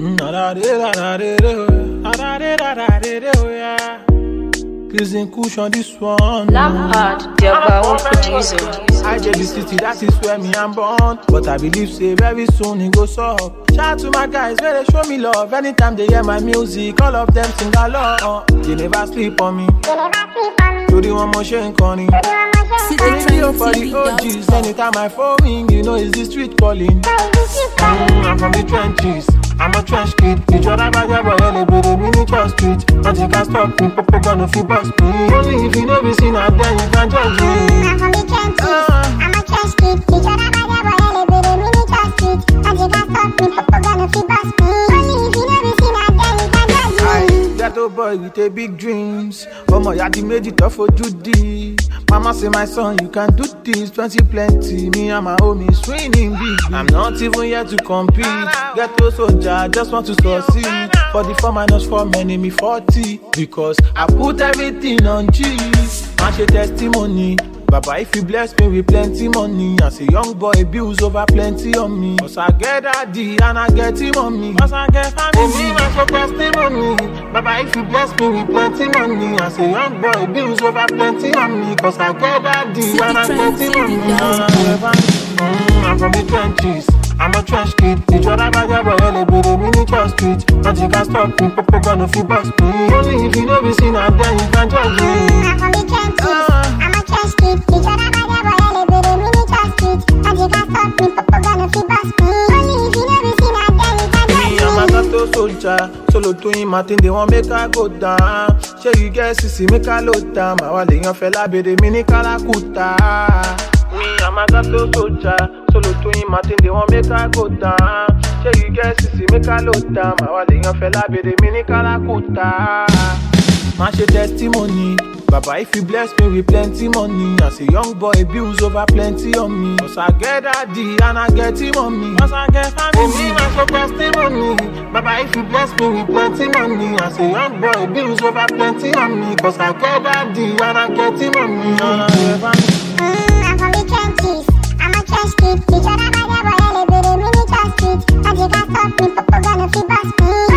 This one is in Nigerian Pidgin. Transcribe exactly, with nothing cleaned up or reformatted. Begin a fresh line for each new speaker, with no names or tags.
Yeah. Cruising Kush on this one.
Lampard, their own producer.
I J B City, that is where me I'm born. But I believe say very soon it goes up. Shout out to my guys where they show me love. Anytime they hear my music, all of them sing along. They never sleep on me.
They never sleep on me.
Do the one more shame corny. Radio for the O Gs. Anytime my phone ring, you know it's the street calling. Mm, I'm from the trenches. I'm a trench kid. You try to buy your boy, the miniature street. But you can't stop me, Popo gonna feel bust me. Only if you never seen her, then you can judge me.
I'm from the trenches. I'm a trench kid. You try to buy your boy, the miniature street. But you can't stop me, Popo gonna feel bust me. Only if you never seen her, then you can judge me.
Ghetto boy with a big dreams. Oh my, I made it tough for Judy. Mama say my son, you can do this. Twenty plenty, me and my homies winning big. I'm not even here to compete. Ghetto soldier, I just want to succeed. forty-four minus four, enemy forty. Because I put everything on G. Match a testimony. Baba, if you bless me with plenty money, as a young boy, bills over plenty on me. Cause I get daddy and I get him on me. Cause I get family, I so testimony. Baba, if you bless me with plenty money, as a young boy, bills over plenty on me. Cause I get daddy and I get him on me. Mm, I'm from the trenches. I'm a trash kid. You try to buy your boy, the miniature street. But you can't stop me, Popo gonna feel bust me. Only if you never seen her, then you can judge me.
I'm from the trenches. I'm a trash kid. You try to buy your boy, the miniature street. But you can't stop me, Popo gonna feel bust me. Only if you never seen her, then you can judge me.
Me, I'm a ghetto soldier. Solo to him, I think they want make her go down. Sure you get sissy, make her load down. My wale yon fella be the mini kalakuta. Me, I'm a ghetto soldier. Solo to him, I think they want make her go down. Sure you get sissy, make her load down. My wale yon fella be the mini kalakuta. Match a testimony. Baba, if you bless me with plenty money, as a young boy, bills over plenty on me. Cause I get daddy and I get him on me. Cause I get family, I so testimony. Baba, if you bless me with plenty money, as a young boy, bills over plenty on me. Cause I get daddy and I get him on me.
Mm, I'm from the trenches. I'm a trash kid. You try to buy your boy, the miniature street. But you can't stop me, Popo gonna feel bust me.